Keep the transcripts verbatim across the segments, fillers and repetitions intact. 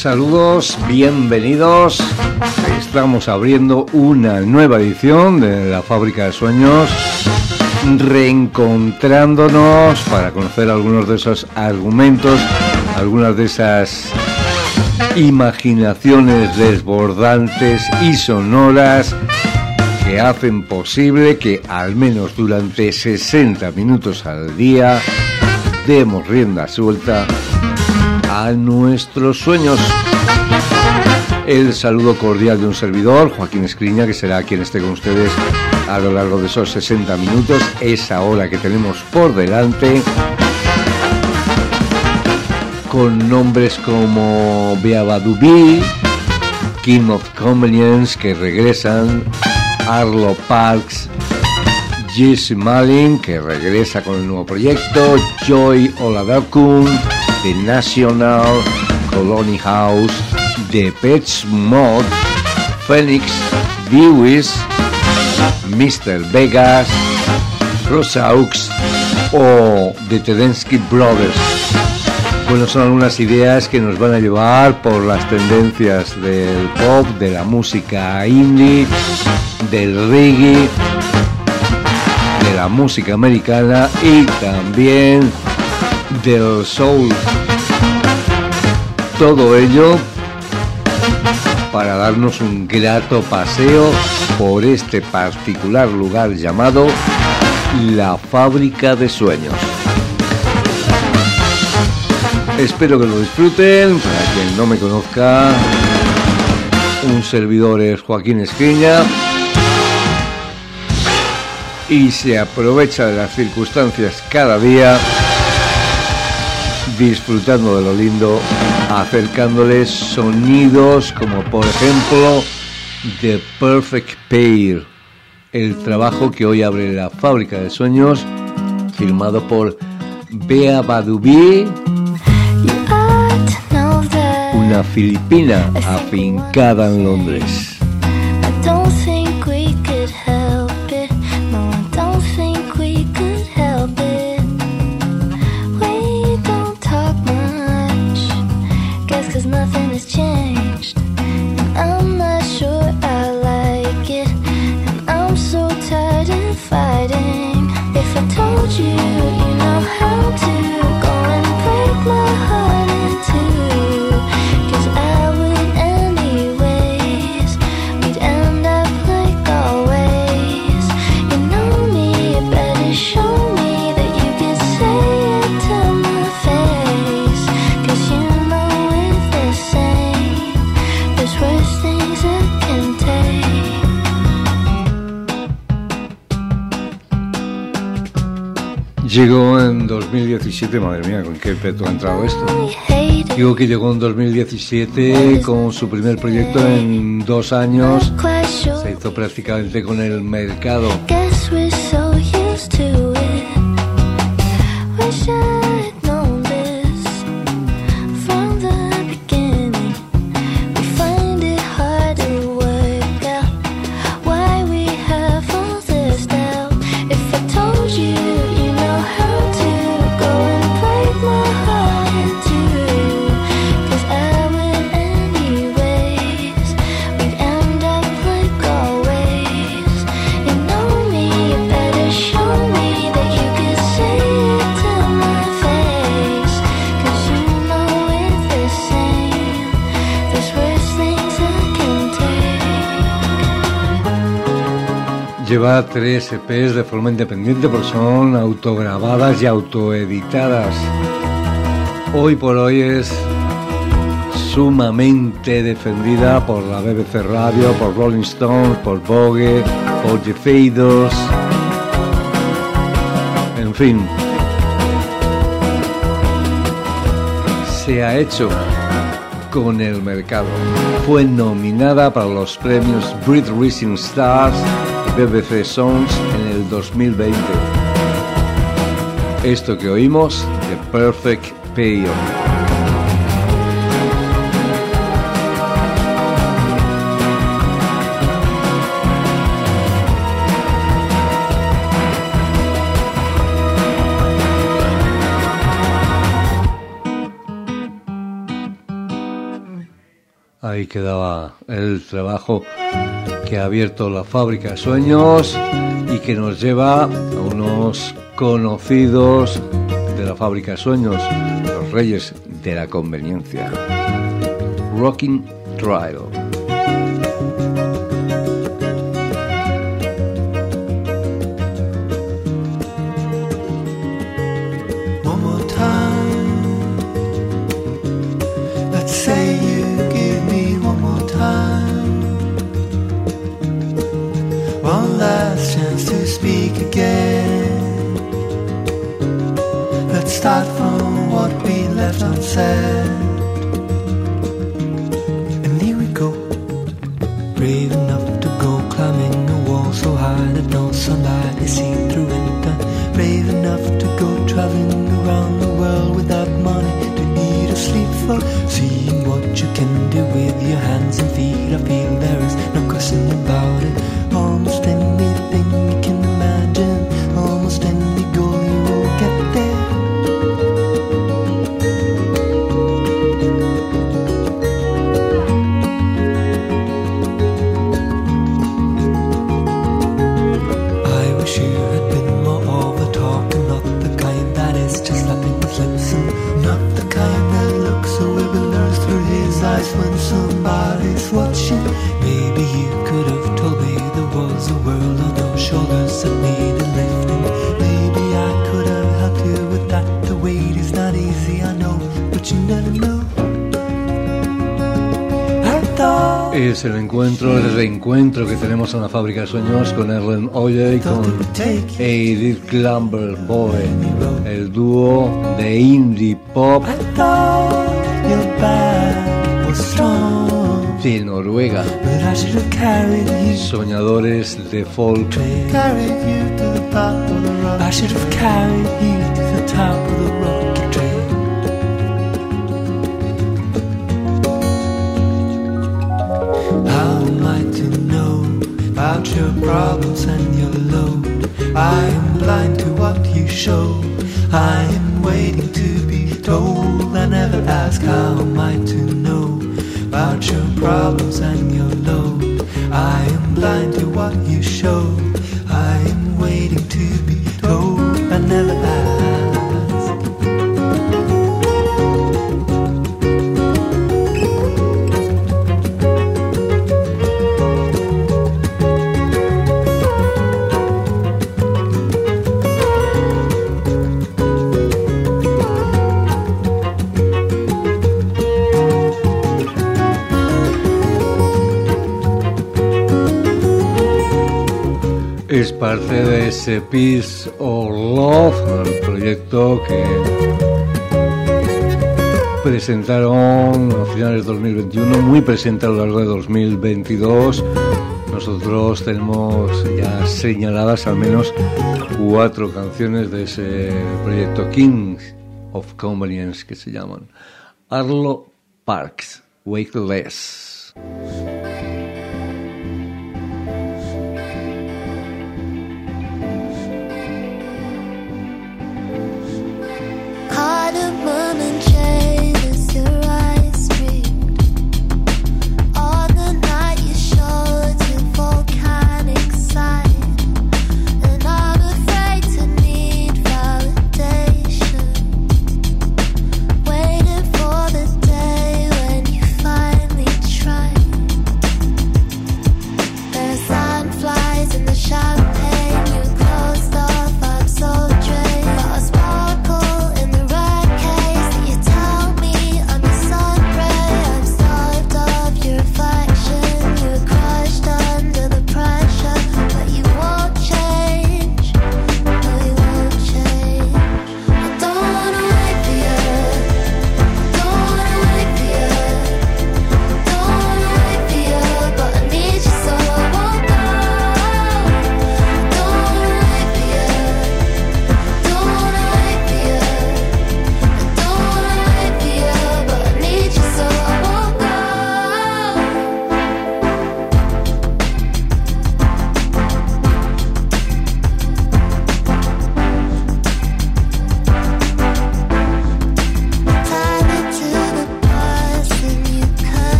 Saludos, bienvenidos. Estamos abriendo una nueva edición de La Fábrica de Sueños, reencontrándonos para conocer algunos de esos argumentos, algunas de esas imaginaciones desbordantes y sonoras que hacen posible que al menos durante sesenta minutos al día demos rienda suelta a nuestros sueños. El saludo cordial de un servidor, Joaquín Escriña, que será quien esté con ustedes a lo largo de esos sesenta minutos, esa hora que tenemos por delante, con nombres como Beabadoobee, King of Convenience, que regresan, Arlo Parks, Jesse Malin, que regresa con el nuevo proyecto, Joy Oladokun, The National, Colony House, Depeche Mode, Phoenix, Dewis, mister Vegas, Rosaux o The Tedeschi Brothers. Bueno, son algunas ideas que nos van a llevar por las tendencias del pop, de la música indie, del reggae, de la música americana y también del soul. Todo ello para darnos un grato paseo por este particular lugar llamado La Fábrica de Sueños. Espero que lo disfruten. Para quien no me conozca, un servidor es Joaquín Escriña y se aprovecha de las circunstancias cada día, disfrutando de lo lindo, acercándoles sonidos como por ejemplo The Perfect Pair, el trabajo que hoy abre La Fábrica de Sueños, firmado por Beabadoobee, una filipina afincada en Londres. Llegó en dos mil diecisiete, madre mía, con qué peto ha entrado esto. Digo que llegó en dos mil diecisiete con su primer proyecto en dos años. Se hizo prácticamente con el mercado. Lleva tres E Pes de forma independiente porque son autograbadas y autoeditadas. Hoy por hoy es sumamente defendida por la B B C Radio, por Rolling Stones, por Vogue, por The Faders, en fin. Se ha hecho con el mercado. Fue nominada para los premios Brit Rising Stars B B C Songs en el dos mil veinte. Esto que oímos, The Perfect Pair. Ahí quedaba el trabajo que ha abierto la Fábrica de Sueños y que nos lleva a unos conocidos de la Fábrica de Sueños, los Reyes de la Conveniencia. Rocking Trial. Start from what we left unsaid. And here we go, brave enough to go climbing a wall so high that no sunlight is seen through winter. Brave enough to go traveling around the world without money to eat or sleep for. Seeing what you can do with your hands and feet, I feel there is no question about it. Almost anything you can imagine, almost any goal you will get there. When somebody's watching, maybe you could have told me there was a world on your shoulders that needed lifting. Maybe I could have helped you with that. The weight is not easy, I know, but you never know. I thought es el encuentro, el reencuentro que tenemos en la Fábrica de Sueños con Erlen Oye y con Edith Clamber Boy, el dúo de indie pop de Noruega, soñadores de folk. About your problems and your load, I am blind to what you show. I am waiting to be told. I never ask how am I to know about your problems and your load. I am blind to what you show. I am waiting to be told. I never ask. Es parte de ese Peace or Love, el proyecto que presentaron a finales de dos mil veintiuno, muy presente a lo largo de dos mil veintidós. Nosotros tenemos ya señaladas al menos cuatro canciones de ese proyecto, Kings of Convenience, que se llaman Arlo Parks, Wakeless. Waiting for the day when you finally try.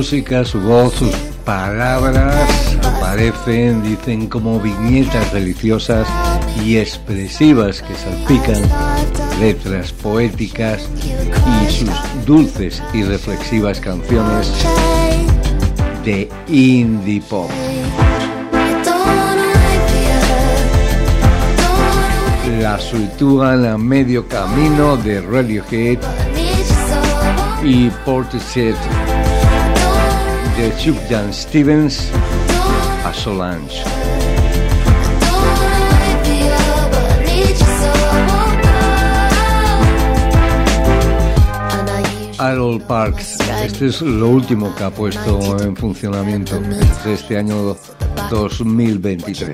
música, su voz, sus palabras aparecen, dicen, como viñetas deliciosas y expresivas que salpican letras poéticas y sus dulces y reflexivas canciones de indie pop. La sitúan a medio camino de Radiohead y Portishead, de Sufjan Stevens a Solange. Harold Parks, este es lo último que ha puesto en funcionamiento desde este año dos mil veintitrés.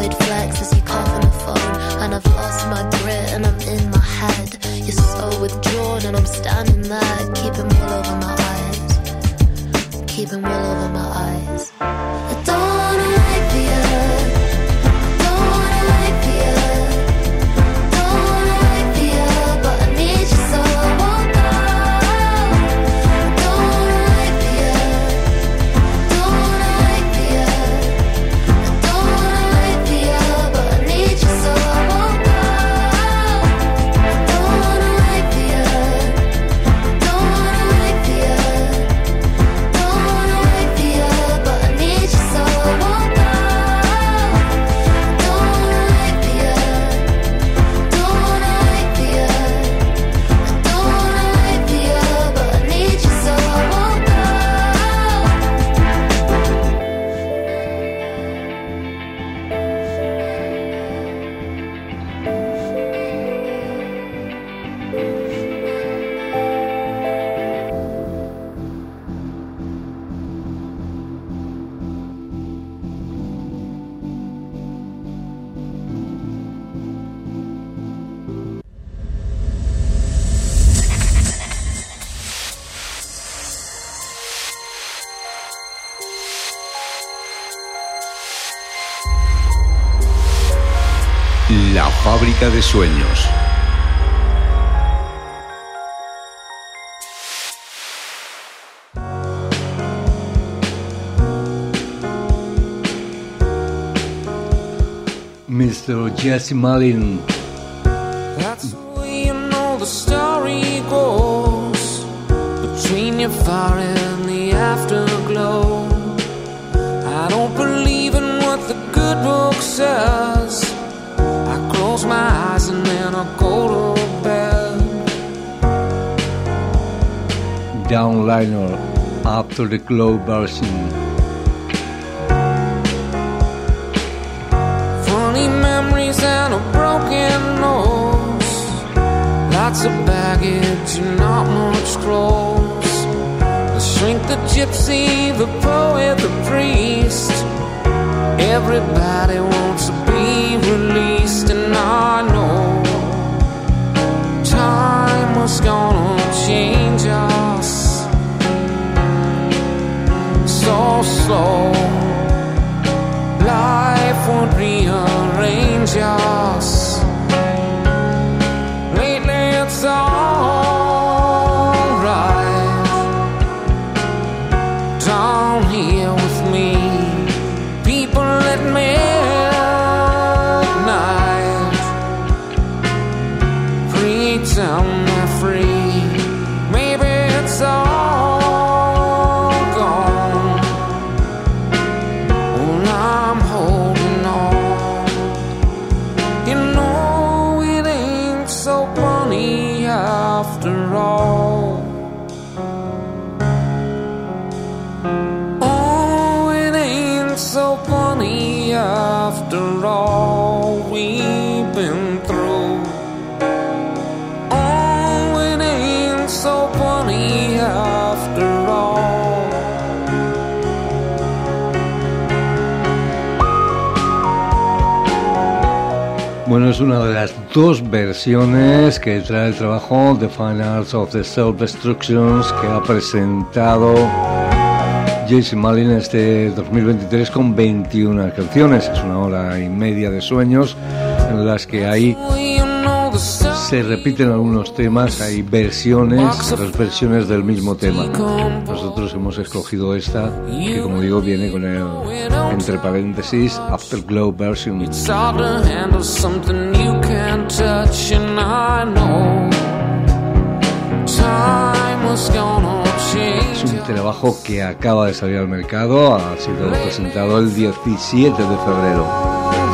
La fábrica de sueños. mister Jesse Malin. That's the way you know the story goes, between your fire and the afterglow. I don't believe in what the good book says. I close my eyes and then I go to bed. Downliner, After the Glow version. Funny memories and a broken nose, lots of baggage and not much clothes. The shrink, the gypsy, the poet, the priest, everybody wants to be released. And I know time was gonna change us so slow. Life would rearrange us. Lately it's all right down here with me. People at midnight pretend they're free. Maybe it's all gone. Well, I'm holding on. You know it ain't so funny after all. Oh, it ain't so funny after all we've been through. Oh, it ain't so funny after all. Bueno, es una de las dos versiones que trae el trabajo The Fine Arts of the Self-Destructions que ha presentado Jesse Malin este dos mil veintitrés con veintiuna canciones. Es una hora y media de sueños en las que hay Se repiten algunos temas, hay versiones, dos versiones del mismo tema. Nosotros hemos escogido esta, que como digo viene con el, entre paréntesis, Afterglow version. Es un trabajo que acaba de salir al mercado, ha sido presentado el diecisiete de febrero.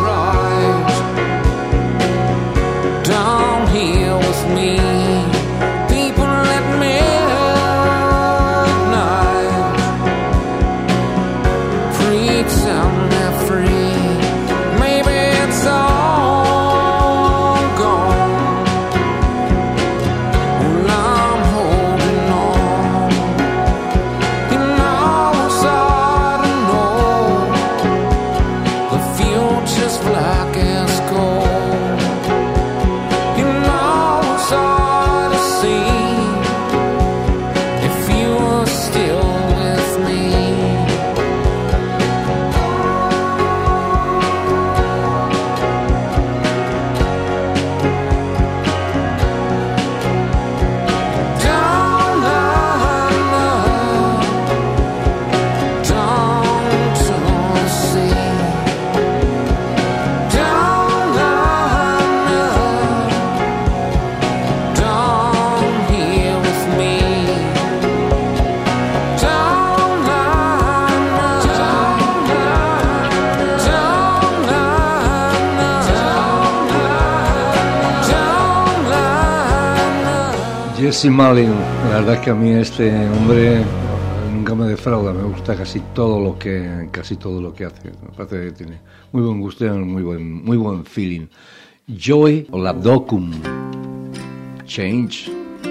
Jesse Malin, la verdad es que a mí este hombre nunca me defrauda, me gusta casi todo lo que casi todo lo que hace, me parece que tiene muy buen gusto y muy buen, muy buen feeling. Joy Labdocum, Change.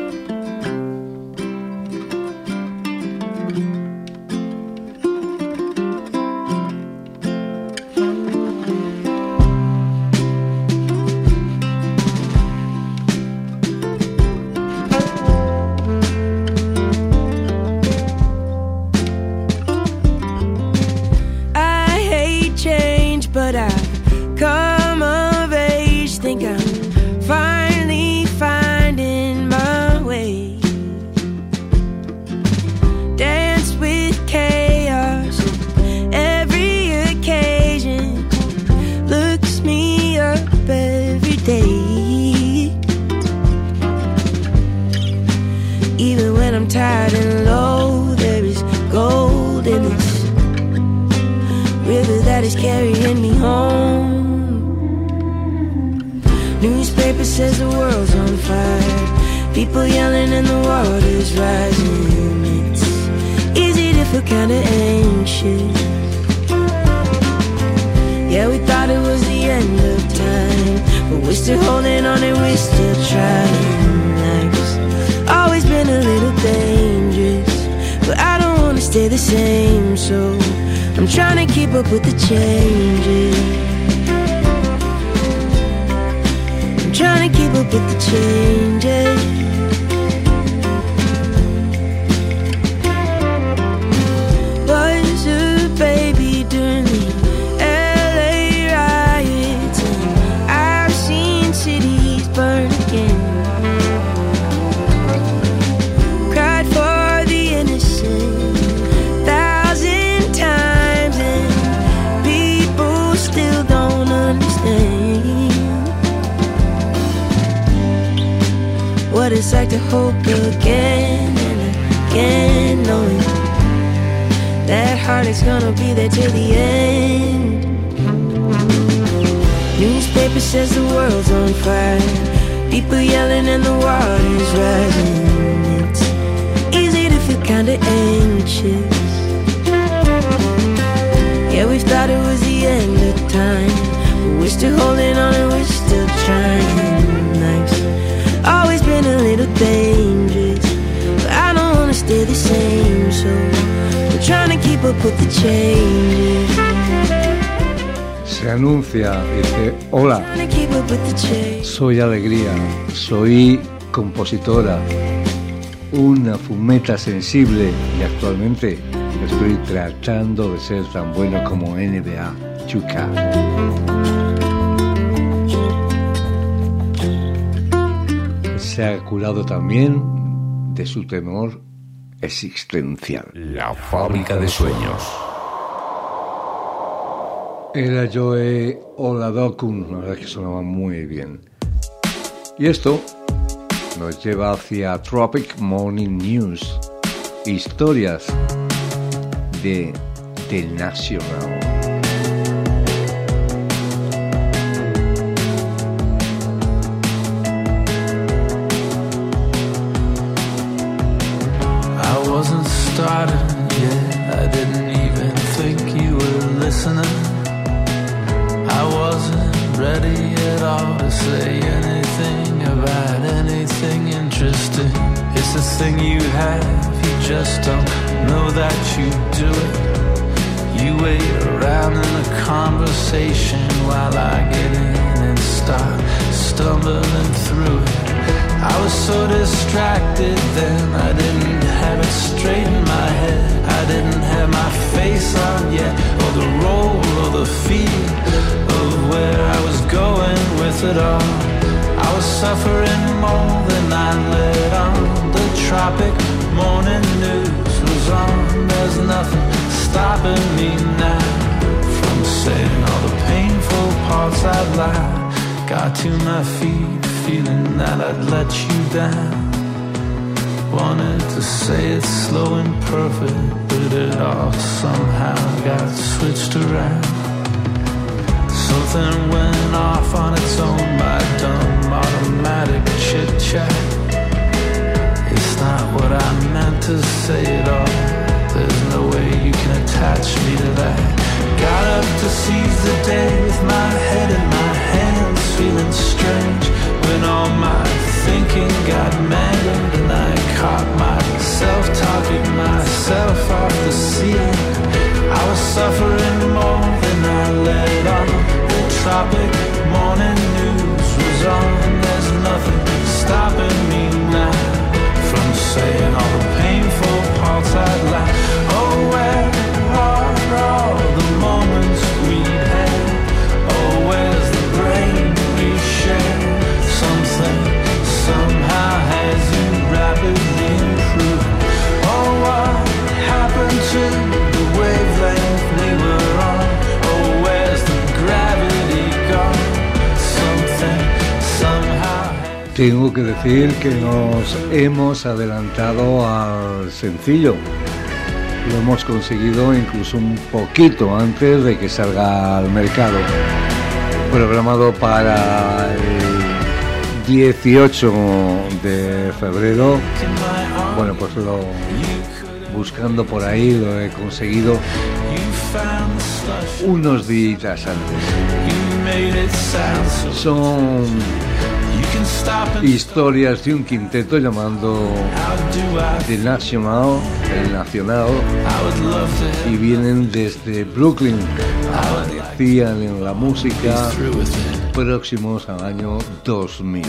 Se anuncia, dice: hola, soy Alegría, soy compositora, una fumeta sensible y actualmente estoy tratando de ser tan bueno como N B A dos K. se ha curado también de su temor existencial. La fábrica de sueños. Era Joe Oladokun, la verdad que sonaba muy bien. Y esto nos lleva hacia Tropic Morning News, historias de The National. Started yet, I didn't even think you were listening. I wasn't ready at all to say anything about anything interesting. It's a thing you have, you just don't know that you do it. You wait around in the conversation while I get in and start stumbling through it. I was so distracted then, I didn't have it straight in my head. I didn't have my face on yet, or the role or the feel of where I was going with it all. I was suffering more than I let on. The tropic morning news was on. There's nothing stopping me now from saying all the painful parts I'd lied. Got to my feet, feeling that I'd let you down. Wanted to say it slow and perfect, but it all somehow got switched around. Something went off on its own by dumb automatic chit-chat. It's not what I meant to say at all. There's no way you can attach me to that. Got up to seize the day with my head in my hands, feeling strange when all my thinking got mangled and I caught myself talking myself off the ceiling. I was suffering more than I let on. The tropic morning news was on. There's nothing stopping me now from saying all the painful parts I'd like. Oh, where are all the moments we'd had? Oh, where's the brain we shared? Something somehow has you rapidly improving. Oh, what happened to the wavelength we were on? Oh, where's the gravity gone? Something somehow. Tengo que decir que nos hemos adelantado al sencillo. Lo hemos conseguido incluso un poquito antes de que salga al mercado. Programado para el dieciocho de febrero. Bueno, pues lo buscando por ahí lo he conseguido unos días antes. Son historias de un quinteto llamado The National, el Nacional, y vienen desde Brooklyn. Aparecían en la música próximos al año dos mil.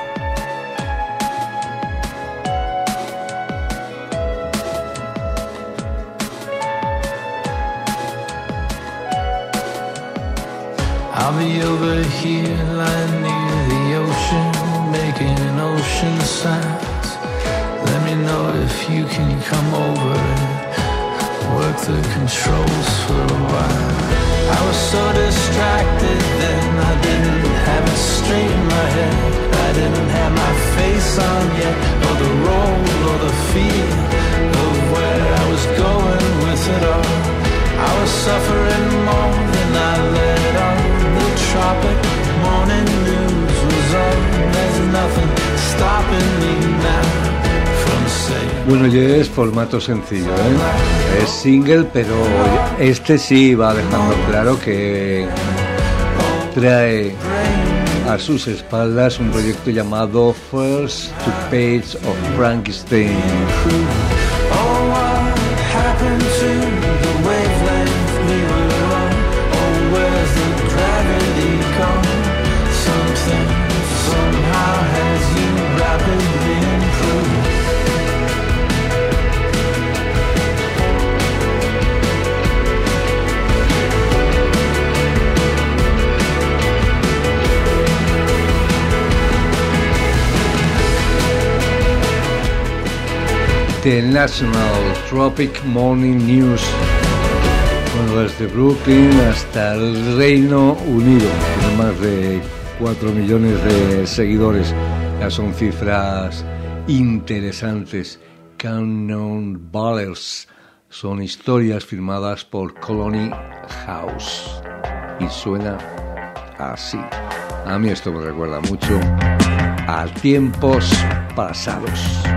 I'll be over here lying near the ocean, making ocean sounds. Let me know if you can come over and work the controls for a while. I was so distracted then, I didn't have it straight in my head. I didn't have my face on yet, or the role or the feel of where I was going with it all. I was suffering more than I let on. The tropic morning news was on. There's nothing stopping me now from saying. Bueno, ya es formato sencillo, ¿eh? Es single, pero este sí va dejando claro que trae a sus espaldas un proyecto llamado First Two Pages of Frankenstein. Oh, what happened to the wavelength we were on? Oh, where's the gravity gone? Something somehow has you rapidly improved. The National Tropic Morning News. Bueno, desde Brooklyn hasta el Reino Unido, tiene más de cuatro millones de seguidores. Ya son cifras interesantes. Cannon Ballers son historias firmadas por Colony House y suena así. A mí esto me recuerda mucho a tiempos pasados.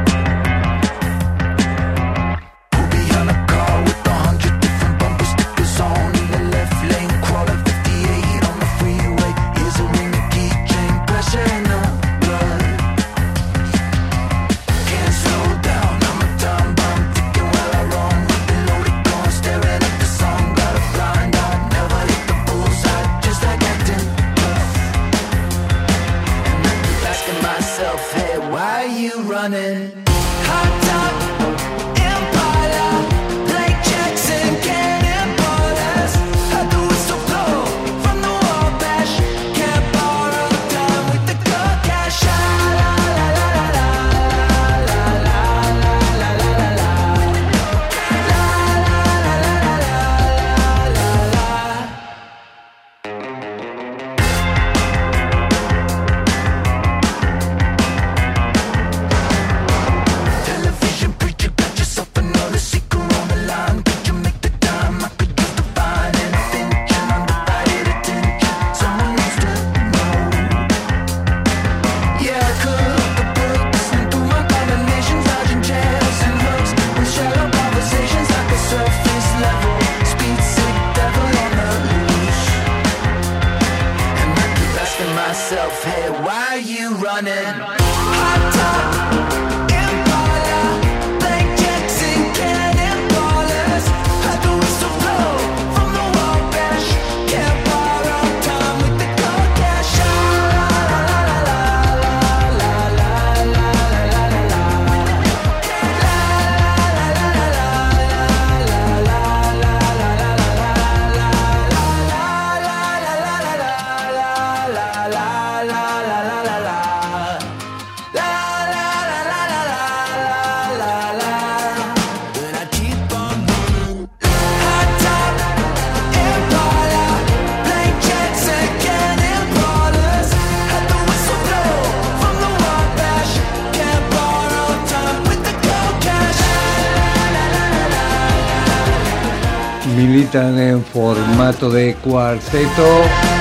Militan en formato de cuarteto.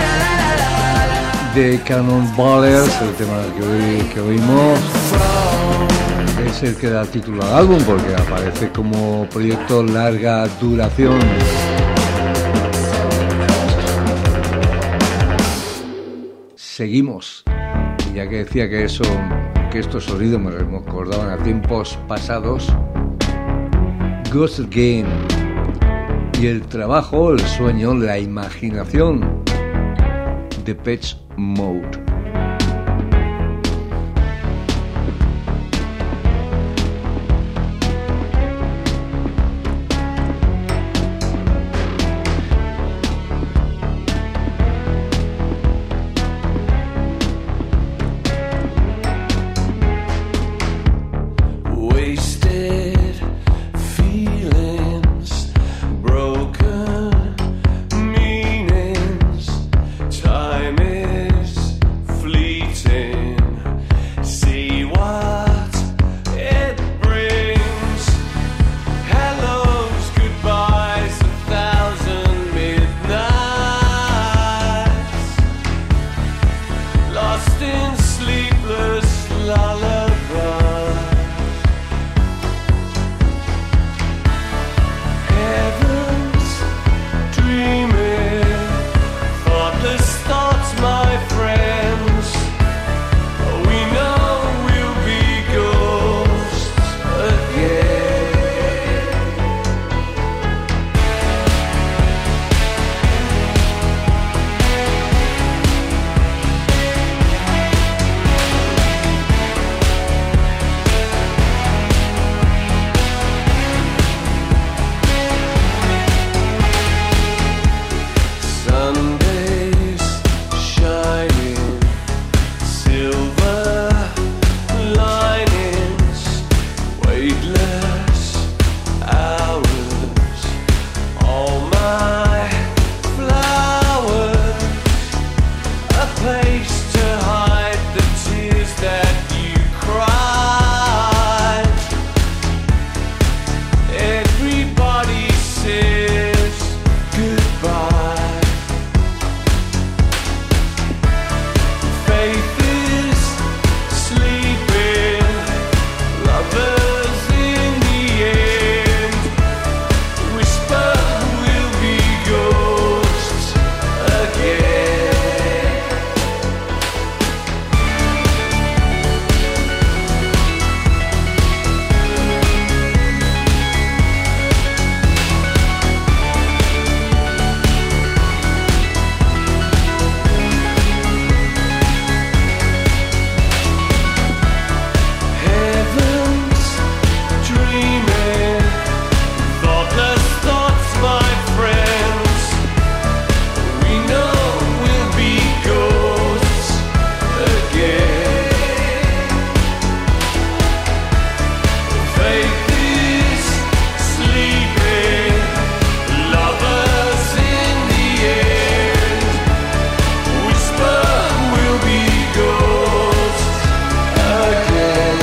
The Cannon Ballers, el tema que, oí, que oímos, es el que da título al álbum porque aparece como proyecto larga duración. Seguimos, y ya que decía que eso, que estos sonidos me recordaban a tiempos pasados, Ghost Game. Y el trabajo, el sueño, la imaginación de Depeche Mode. Time is place to hide the tears that you cried. Everybody says goodbye. Faith is sleeping, lovers in the end. Whisper will be ghosts again. Heaven's dreaming, thoughtless thoughts, my friends. We know we'll be ghosts again. Faith is sleeping, lovers in the end. Whisper will be ghosts again.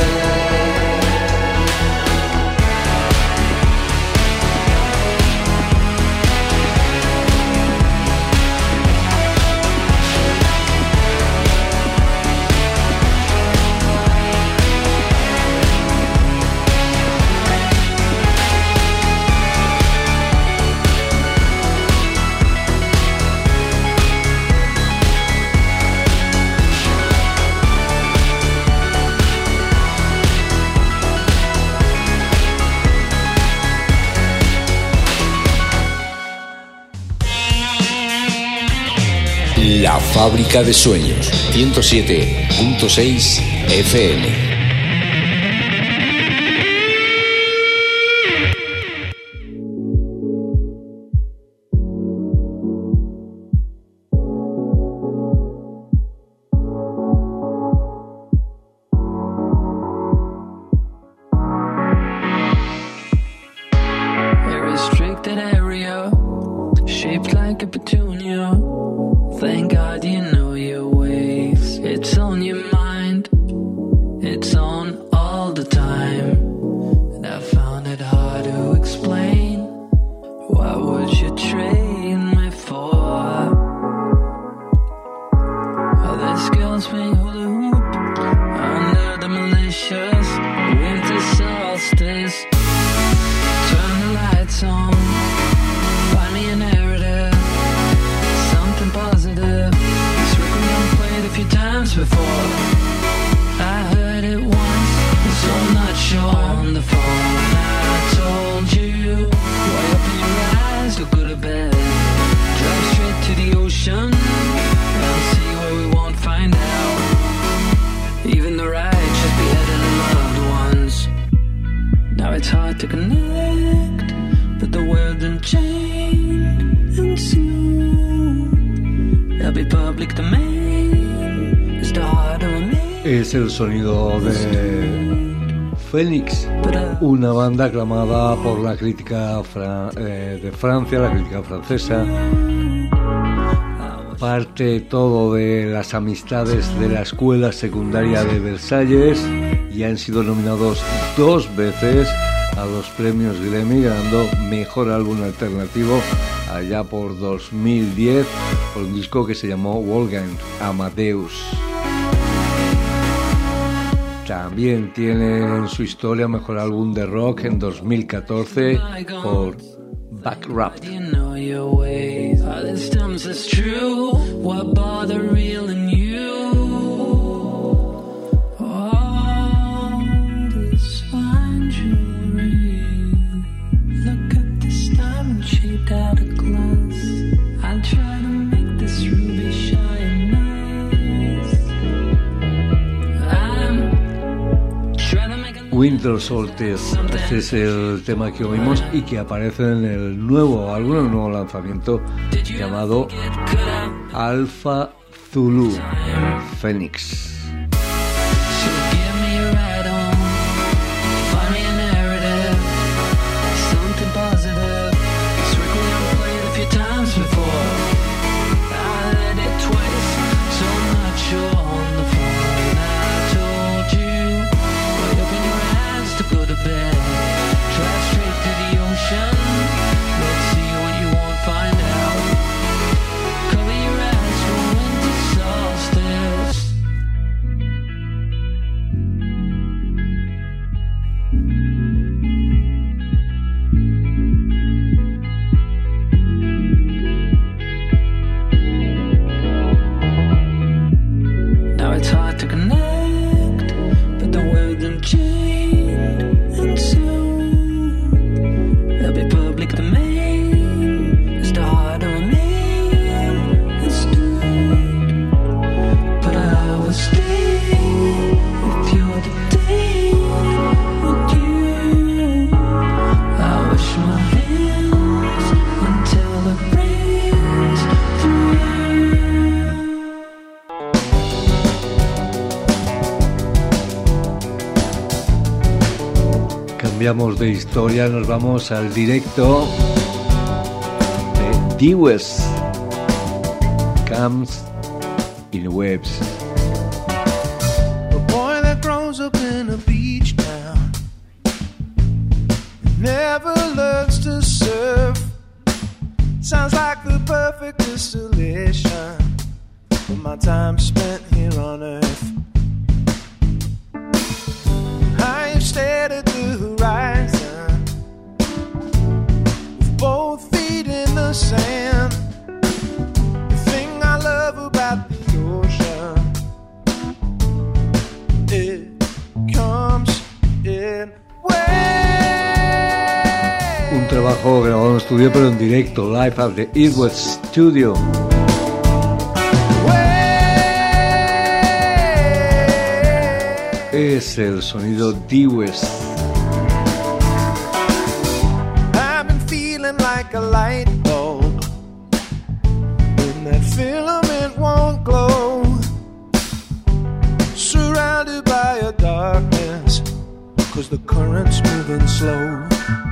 La Fábrica de Sueños, ciento siete punto seis F M. A restricted area, shaped like a petunia. Thank God you know your ways. It's on your mind, it's on all the time. And I found it hard to explain. What would you trade me for? All these girls playing hula hoop under the malicious winter solstice. Turn the lights on, find me a narrative, something positive. This record I've played a few times before. I heard it once, so I'm not sure. On the phone I told you, why open your eyes, look good or bad. Drive straight to the ocean, and see where we won't find out. Even the righteous beheaded loved ones. Now it's hard to connect, but the world done changed, and soon there'll be public domain. It's the heart of a man. Es el sonido de Phoenix, una banda aclamada por la crítica fra- eh, de Francia, la crítica francesa. Parte todo de las amistades de la escuela secundaria de Versalles y han sido nominados dos veces a los premios Grammy, ganando Mejor Álbum Alternativo allá por dos mil diez por un disco que se llamó Wolfgang Amadeus. También tiene en su historia Mejor Álbum de Rock en dos mil catorce por Backrap. You know your ways. All this times is true. What bother real in you? All this fine jewelry. Look at this diamond shaped out of glass. I'll try to make this ruby shine nice. I'm trying to make a Winter Solstice, este es el tema que oímos y que aparece en el nuevo álbum, el nuevo lanzamiento llamado Alpha Zulu Phoenix. Before I heard it twice, so to connect, but the world done changed, and soon there'll be public domain as the heart of a man is doomed. But I will stay if you're the day with you. I wash my hands until the rain's through. Cambiamos de historia, nos vamos al directo de Dewes, Comes in Waves. A boy that grows up in a beach town never learns to surf. Sounds like the perfect distillation of my time spent here on earth. I've stared at the horizon with both feet in the sand. The thing I love about the ocean, it comes in waves. Un trabajo grabado en estudio pero en directo, live at the Eastwood Studio. Es el sonido Dewes. I've been feeling like a light bulb when that filament won't glow, surrounded by a darkness, cause the current's moving slow.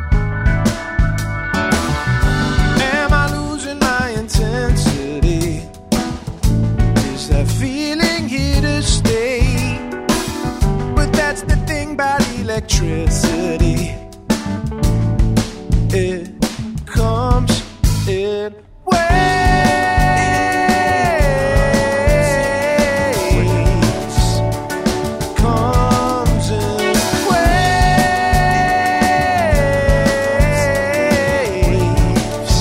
Am I losing my intensity? Is that feeling here to stay? But that's the thing about electricity, it comes in waves, comes in waves.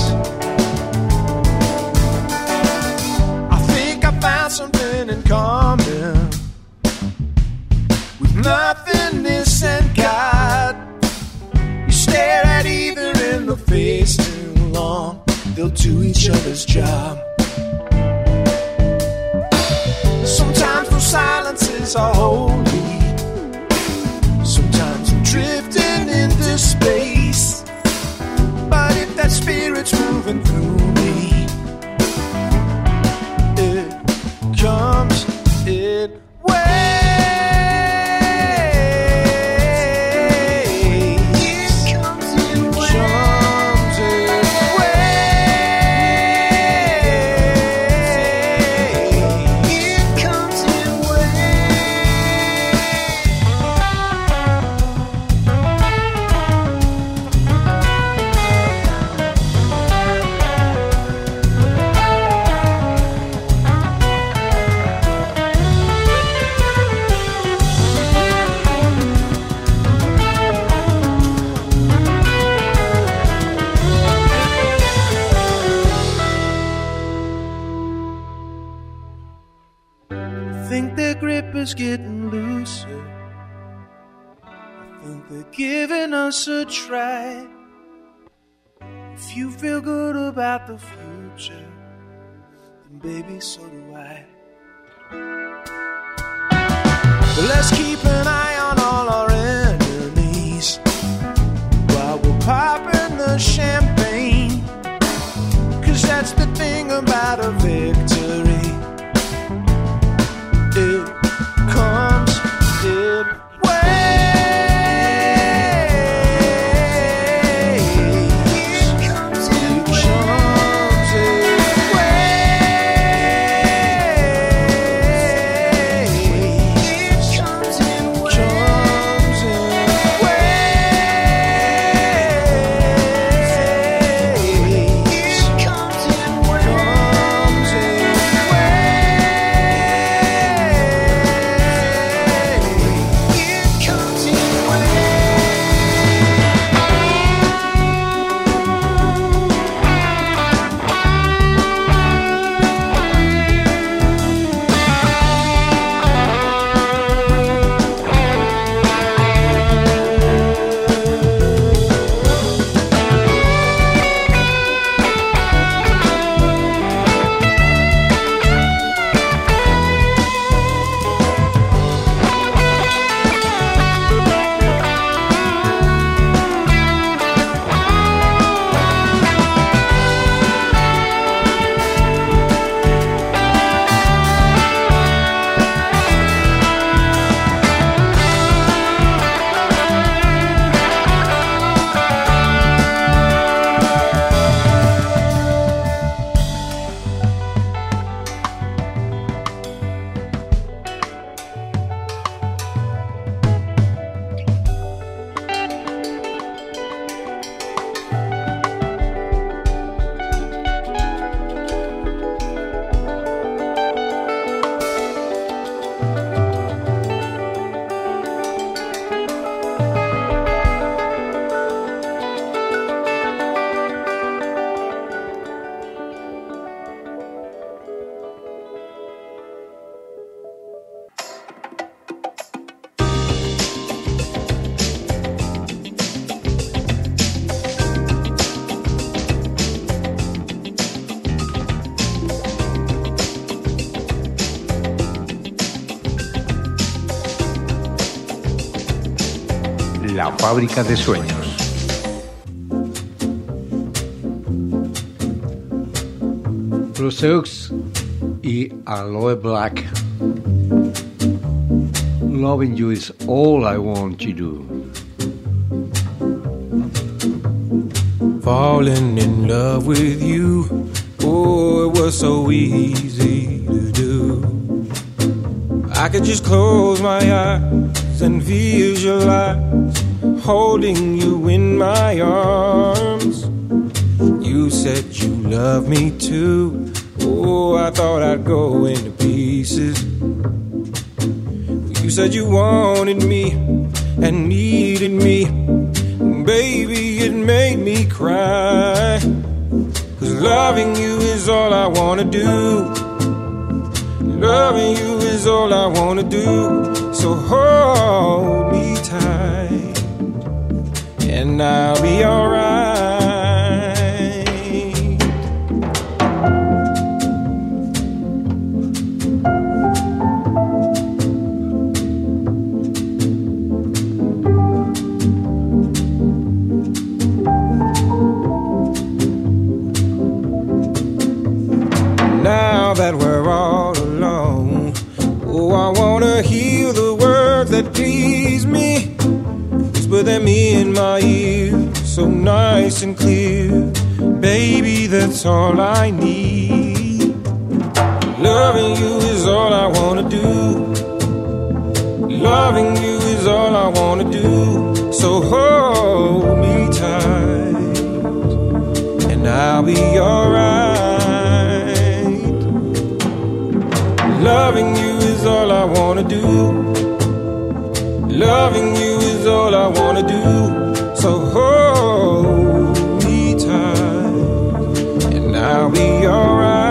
I think I found something in common with nothingness and God. You stare at either in the face too long, they'll do each other's job. Sometimes those silences are holy, sometimes I'm drifting into space. But if that spirit's moving through me, it comes in waves. Is getting looser. I think they're giving us a try. If you feel good about the future, then baby, so do I. But let's keep an eye on all our enemies while we're popping the champagne, cause that's the thing about a victory, it comes in waves. It comes in waves. It comes in La Fábrica de Sueños. Proseux y Aloe Black. Loving you is all I want to do. Falling in love with you, oh, it was so easy to do. I could just close my eyes and visualize holding you in my arms. You said you love me too. Oh, I thought I'd go into pieces. You said you wanted me and needed me. Baby, it made me cry. 'Cause loving you is all I wanna do. Loving you is all I wanna do. So hold me tight and I'll be alright. Now that we're all alone, oh, I wanna hear the words that please me. Whisper them in my ear, so nice and clear. Baby, that's all I need. Loving you is all I wanna do. Loving you is all I wanna do. So hold me tight and I'll be alright. Loving you is all I wanna do. Loving you is all I wanna do. So hold me tight and I'll be alright.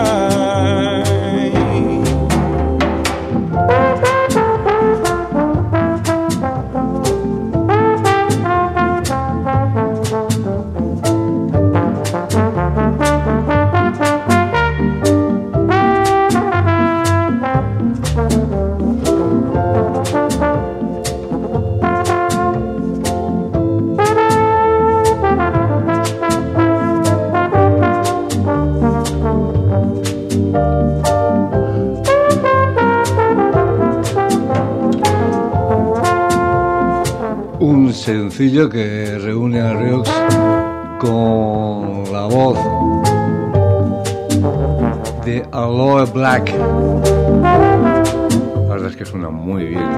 Sencillo que reúne a Riox con la voz de Aloe Black. La verdad es que suena muy bien.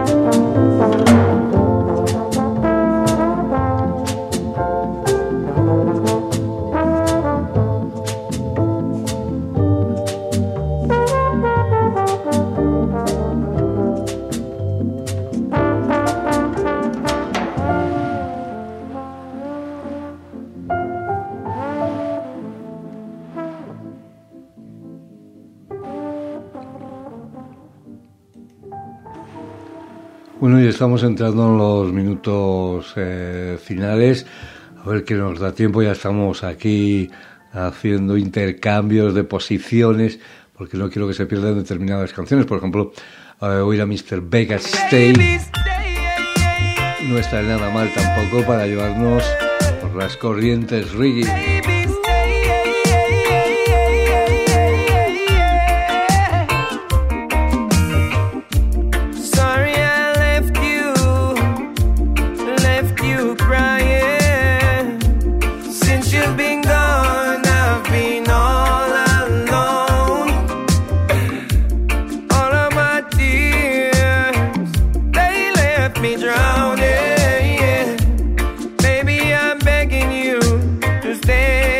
Bueno, y estamos entrando en los minutos eh, finales, a ver qué nos da tiempo. Ya estamos aquí haciendo intercambios de posiciones, porque no quiero que se pierdan determinadas canciones. Por ejemplo, eh, oír a mister Vegas Stay no está nada mal tampoco para llevarnos por las corrientes reggae. Drowning, yeah. Baby, I'm begging you to stay.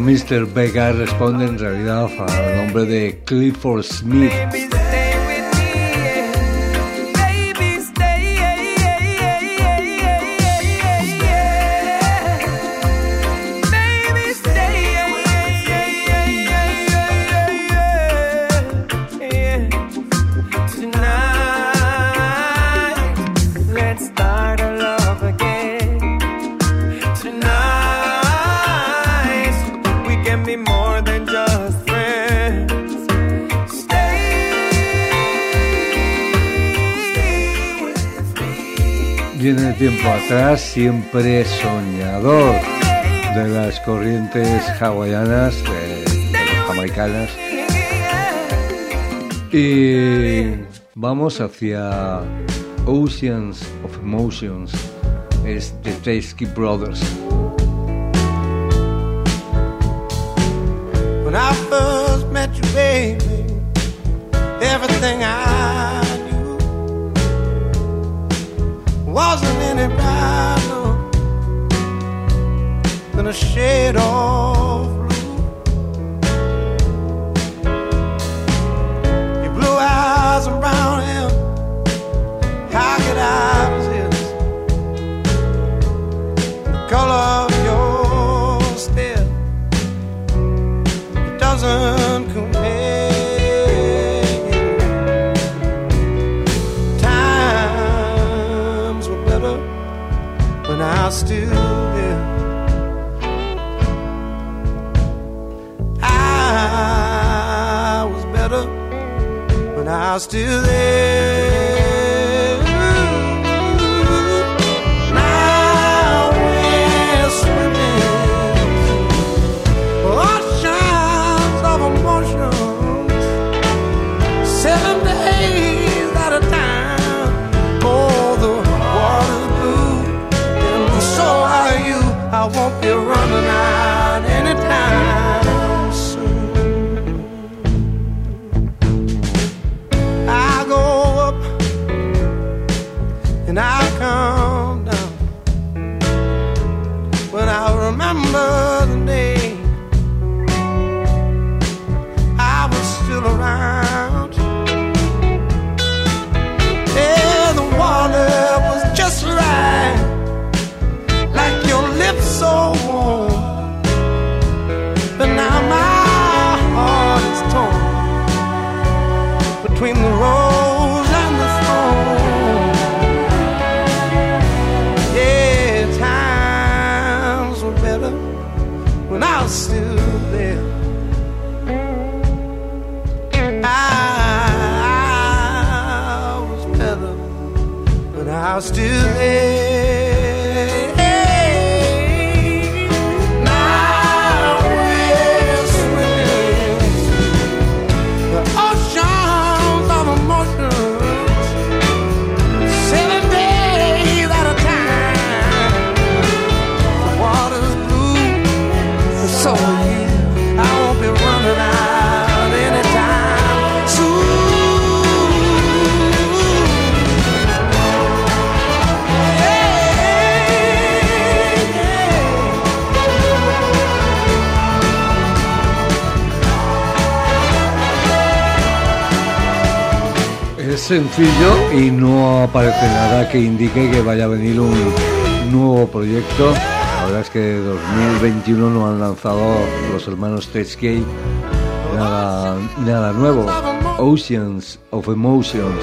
mister Vega responde en realidad al nombre de Clifford Smith. Viene tiempo atrás, siempre soñador de las corrientes hawaianas, de, de las jamaicanas. Y vamos hacia Oceans of Emotions, es The Teskey Brothers. When I first met you, baby, everything I wasn't any brighter than a shade of blue. Your blue eyes and brown hair, how could I resist? The color of your stare, it doesn't compare. When I was still there, I was better when I was still there. Now we're swimming oceans of emotions, seven days at a time. Oh, the water's blue, so are you. I won't be running out anytime soon. I go up and I come down when I remember the day I was still around. Yeah, the water was just right, like your lips so warm. But now my heart is torn between the rose and the thorn. Yeah, times were better when I was still there. I, I was better when I was still there. Sencillo y no aparece nada que indique que vaya a venir un nuevo proyecto. La verdad es que dos mil veintiuno no han lanzado los hermanos Teskey nada, nada nuevo. Oceans of Emotions.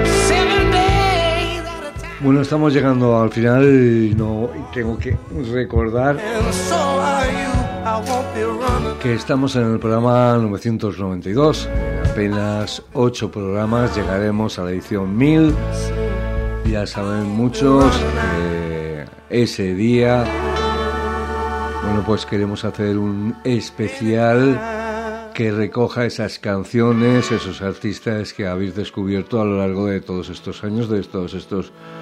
Bueno, estamos llegando al final y no y tengo que recordar que estamos en el programa novecientos noventa y dos. Apenas ocho programas llegaremos a la edición mil. Ya saben muchos que ese día, bueno, pues queremos hacer un especial que recoja esas canciones, esos artistas que habéis descubierto a lo largo de todos estos años, de todos estos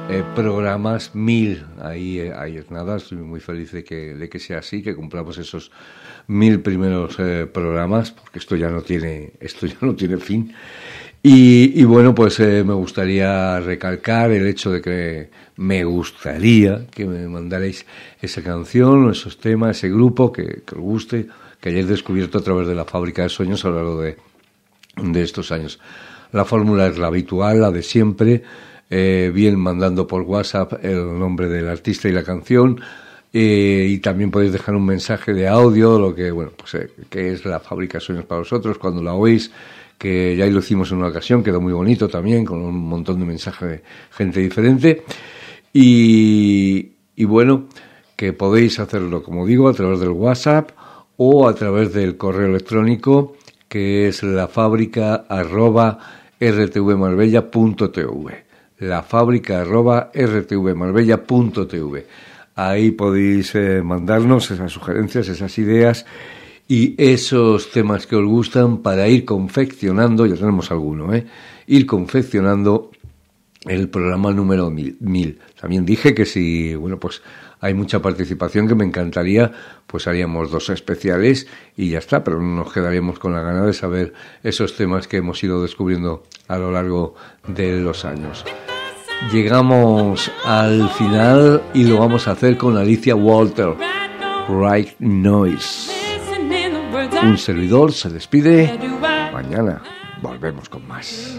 eh, programas, mil. Ahí, eh, ahí es nada, estoy muy feliz de que, de que sea así, que cumplamos esos mil primeros eh, programas, porque esto ya no tiene, esto ya no tiene fin. Y, y bueno, pues eh, me gustaría recalcar el hecho de que me gustaría que me mandaréis esa canción, esos temas, ese grupo que, que os guste, que hayáis descubierto a través de la Fábrica de Sueños a lo largo de, de estos años. La fórmula es la habitual, la de siempre, eh, bien mandando por WhatsApp el nombre del artista y la canción, eh, y también podéis dejar un mensaje de audio, lo que, bueno, pues eh, que es la Fábrica de Sueños para vosotros, cuando la oís, que ya lo hicimos en una ocasión, quedó muy bonito también, con un montón de mensajes de gente diferente. Y, y bueno, que podéis hacerlo, como digo, a través del WhatsApp o a través del correo electrónico, que es lafábrica arroba rtvmarbella punto tv. Lafábrica arroba rtvmarbella punto tv. Ahí podéis eh, mandarnos esas sugerencias, esas ideas y esos temas que os gustan para ir confeccionando, ya tenemos alguno, ¿eh? ir confeccionando el programa número mil, mil. También dije que si, bueno, pues hay mucha participación, que me encantaría, pues haríamos dos especiales y ya está, pero no nos quedaríamos con la gana de saber esos temas que hemos ido descubriendo a lo largo de los años. Llegamos al final y lo vamos a hacer con Alicia Walter, Right Noise. Un servidor se despide. Mañana volvemos con más.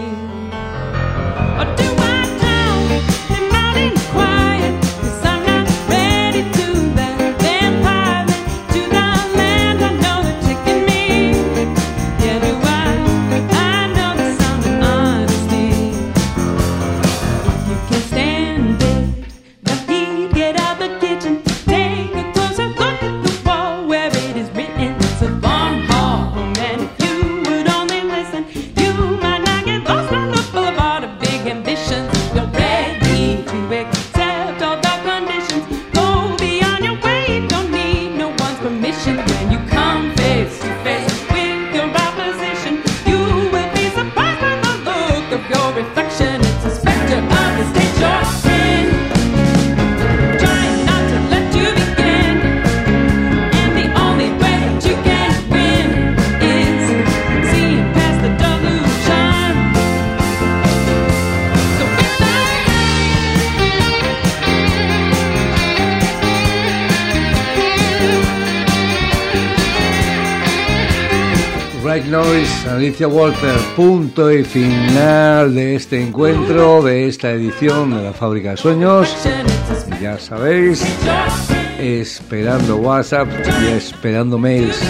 Right Noise, Alicia Walter, punto y final de este encuentro, de esta edición de la Fábrica de Sueños. Ya sabéis, esperando WhatsApp y esperando mails.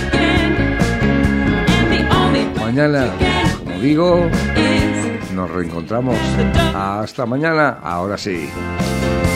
Mañana, como digo, nos reencontramos. Hasta mañana, ahora sí.